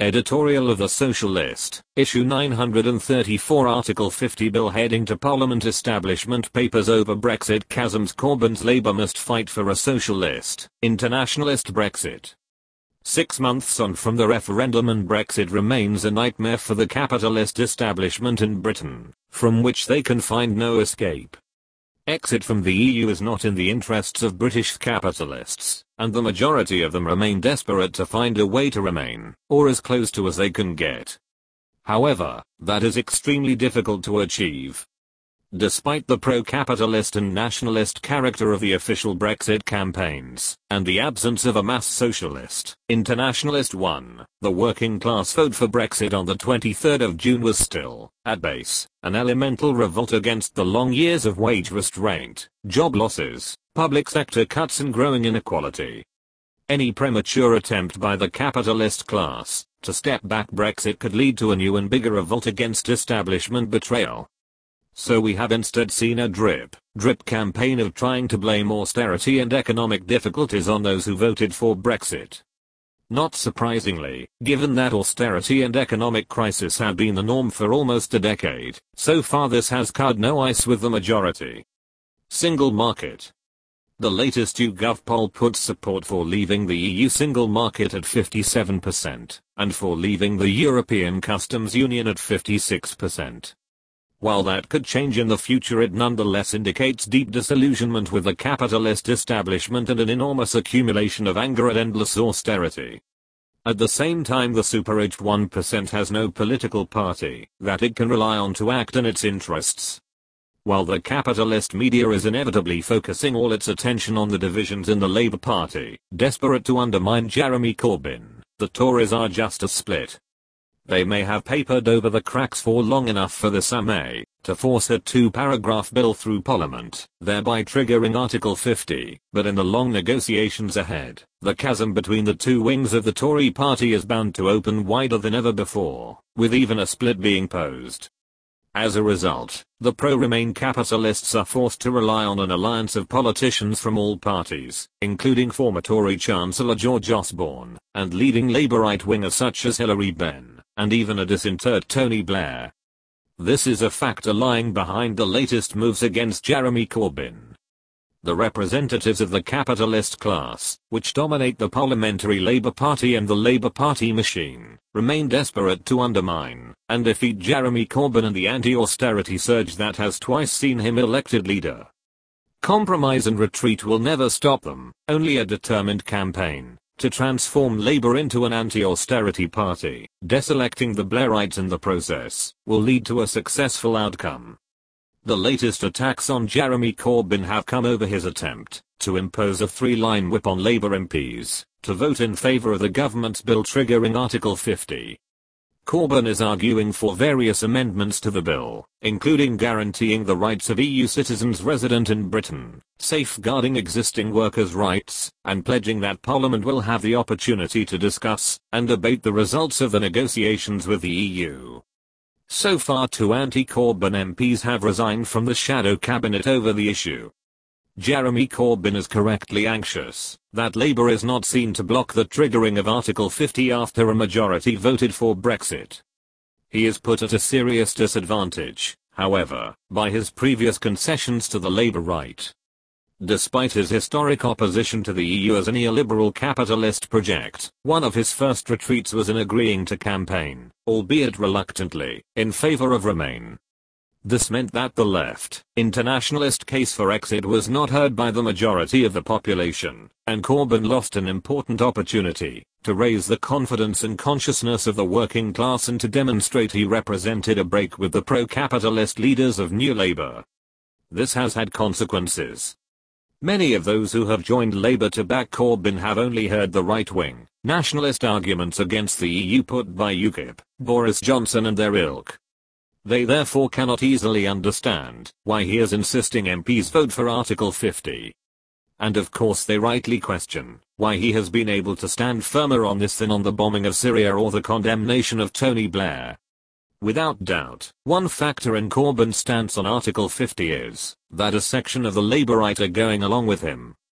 Editorial of the Socialist, Issue 934, Article 50 Bill heading to Parliament. Establishment papers over Brexit chasms. Corbyn's Labour must fight for a socialist, internationalist Brexit. 6 months on from the referendum and Brexit remains a nightmare for the capitalist establishment in Britain, from which they can find no escape. Exit from the EU is not in the interests of British capitalists, and the majority of them remain desperate to find a way to remain, or as close to as they can get. However, that is extremely difficult to achieve. Despite the pro-capitalist and nationalist character of the official Brexit campaigns, and the absence of a mass socialist, internationalist one, the working class vote for Brexit on the 23rd of June was still, at base, an elemental revolt against the long years of wage restraint, job losses, public sector cuts and growing inequality. Any premature attempt by the capitalist class to step back Brexit could lead to a new and bigger revolt against establishment betrayal. So we have instead seen a drip campaign of trying to blame austerity and economic difficulties on those who voted for Brexit. Not surprisingly, given that austerity and economic crisis have been the norm for almost a decade, so far this has cut no ice with the majority. Single market. The latest YouGov poll puts support for leaving the EU single market at 57%, and for leaving the European Customs Union at 56%. While that could change in the future, it nonetheless indicates deep disillusionment with the capitalist establishment and an enormous accumulation of anger at endless austerity. At the same time, the super-rich 1% has no political party that it can rely on to act in its interests. While the capitalist media is inevitably focusing all its attention on the divisions in the Labour Party, desperate to undermine Jeremy Corbyn, the Tories are just a split. They may have papered over the cracks for long enough for the SAMA to force a 2-paragraph bill through Parliament, thereby triggering Article 50, but in the long negotiations ahead, the chasm between the two wings of the Tory party is bound to open wider than ever before, with even a split being posed. As a result, the pro-Remain capitalists are forced to rely on an alliance of politicians from all parties, including former Tory Chancellor George Osborne, and leading Labour right-wingers such as Hilary Benn, and even a disinterred Tony Blair. This is a factor lying behind the latest moves against Jeremy Corbyn. The representatives of the capitalist class, which dominate the parliamentary Labour Party and the Labour Party machine, remain desperate to undermine and defeat Jeremy Corbyn and the anti-austerity surge that has twice seen him elected leader. Compromise and retreat will never stop them, only a determined campaign to transform Labour into an anti-austerity party, deselecting the Blairites in the process, will lead to a successful outcome. The latest attacks on Jeremy Corbyn have come over his attempt to impose a 3-line whip on Labour MPs to vote in favour of the government's bill triggering Article 50. Corbyn is arguing for various amendments to the bill, including guaranteeing the rights of EU citizens resident in Britain, safeguarding existing workers' rights, and pledging that Parliament will have the opportunity to discuss and debate the results of the negotiations with the EU. So far, 2 anti-Corbyn MPs have resigned from the shadow cabinet over the issue. Jeremy Corbyn is correctly anxious that Labour is not seen to block the triggering of Article 50 after a majority voted for Brexit. He is put at a serious disadvantage, however, by his previous concessions to the Labour right. Despite his historic opposition to the EU as a neoliberal capitalist project, one of his first retreats was in agreeing to campaign, albeit reluctantly, in favour of Remain. This meant that the left, internationalist case for exit was not heard by the majority of the population, and Corbyn lost an important opportunity to raise the confidence and consciousness of the working class and to demonstrate he represented a break with the pro-capitalist leaders of New Labour. This has had consequences. Many of those who have joined Labour to back Corbyn have only heard the right-wing, nationalist arguments against the EU put by UKIP, Boris Johnson and their ilk. They therefore cannot easily understand why he is insisting MPs vote for Article 50. And of course they rightly question why he has been able to stand firmer on this than on the bombing of Syria or the condemnation of Tony Blair. Without doubt, one factor in Corbyn's stance on Article 50 is that a section of the Labour right are going along with him.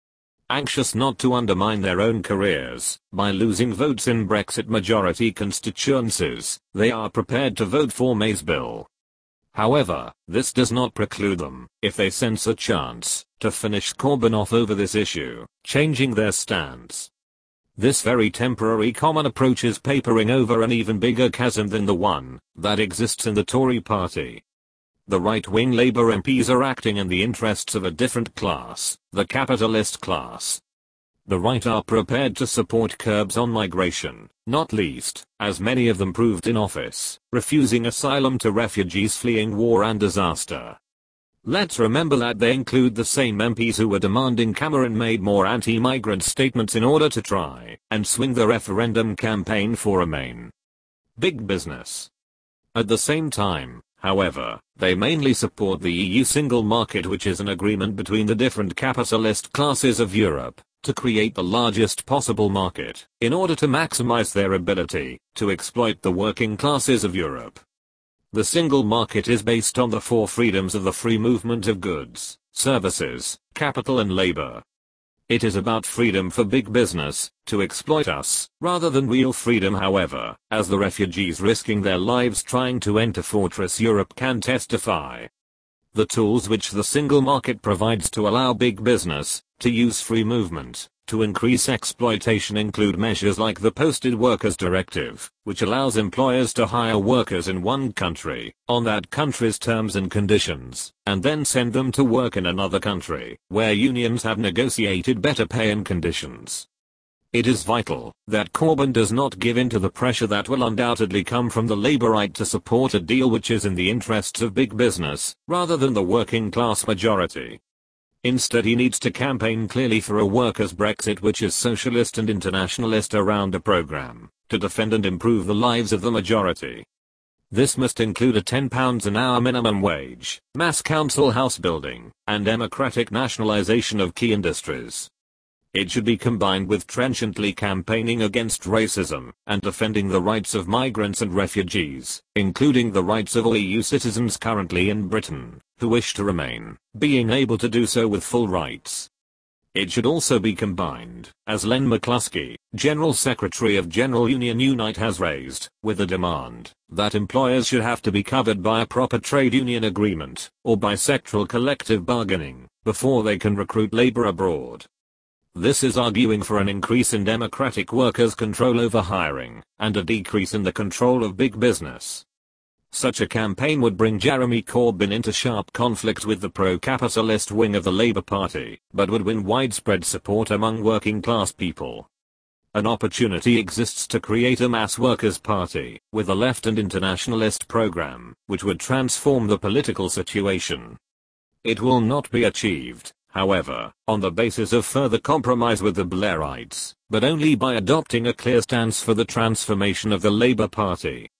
anxious not to undermine their own careers by losing votes in Brexit majority constituencies, they are prepared to vote for May's bill. However, this does not preclude them, if they sense a chance, to finish Corbyn off over this issue, changing their stance. This very temporary common approach is papering over an even bigger chasm than the one that exists in the Tory party. The right-wing Labour MPs are acting in the interests of a different class, the capitalist class. The right are prepared to support curbs on migration, not least, as many of them proved in office, refusing asylum to refugees fleeing war and disaster. Let's remember that they include the same MPs who were demanding Cameron made more anti-migrant statements in order to try and swing the referendum campaign for Remain. Big business. At the same time, however, they mainly support the EU single market, which is an agreement between the different capitalist classes of Europe to create the largest possible market in order to maximize their ability to exploit the working classes of Europe. The single market is based on the four freedoms of the free movement of goods, services, capital and labor. It is about freedom for big business to exploit us, rather than real freedom. However, as the refugees risking their lives trying to enter Fortress Europe can testify. The tools which the single market provides to allow big business to use free movement to increase exploitation include measures like the Posted Workers Directive, which allows employers to hire workers in one country on that country's terms and conditions, and then send them to work in another country where unions have negotiated better pay and conditions. It is vital that Corbyn does not give in to the pressure that will undoubtedly come from the Labour right to support a deal which is in the interests of big business, rather than the working class majority. Instead, he needs to campaign clearly for a workers' Brexit which is socialist and internationalist around a programme to defend and improve the lives of the majority. This must include a £10 an hour minimum wage, mass council house building, and democratic nationalisation of key industries. It should be combined with trenchantly campaigning against racism and defending the rights of migrants and refugees, including the rights of all EU citizens currently in Britain who wish to remain, being able to do so with full rights. It should also be combined, as Len McCluskey, General Secretary of General Union Unite has raised, with the demand that employers should have to be covered by a proper trade union agreement or by sectoral collective bargaining before they can recruit labour abroad. This is arguing for an increase in democratic workers' control over hiring, and a decrease in the control of big business. Such a campaign would bring Jeremy Corbyn into sharp conflict with the pro-capitalist wing of the Labour Party, but would win widespread support among working class people. An opportunity exists to create a mass workers' party, with a left and internationalist programme, which would transform the political situation. It will not be achieved, however, on the basis of further compromise with the Blairites, but only by adopting a clear stance for the transformation of the Labour Party.